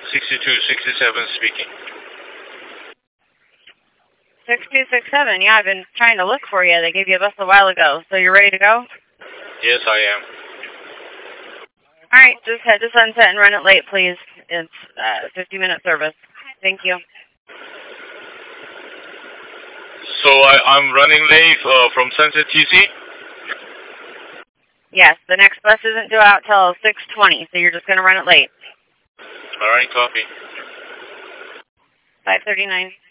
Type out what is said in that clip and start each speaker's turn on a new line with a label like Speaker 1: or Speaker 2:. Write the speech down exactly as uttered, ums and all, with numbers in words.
Speaker 1: sixty-two sixty-seven speaking.
Speaker 2: six two six seven, yeah, I've been trying to look for you. They gave you a bus a while ago, so you're ready to go?
Speaker 1: Yes, I am.
Speaker 2: All right, just head to Sunset and run it late, please. It's uh, fifty-minute service. Thank you.
Speaker 1: So I, I'm running late uh, from Sunset T C?
Speaker 2: Yes, the next bus isn't due out till six twenty, so you're just going to run it late.
Speaker 1: All right, copy.
Speaker 2: five thirty-nine.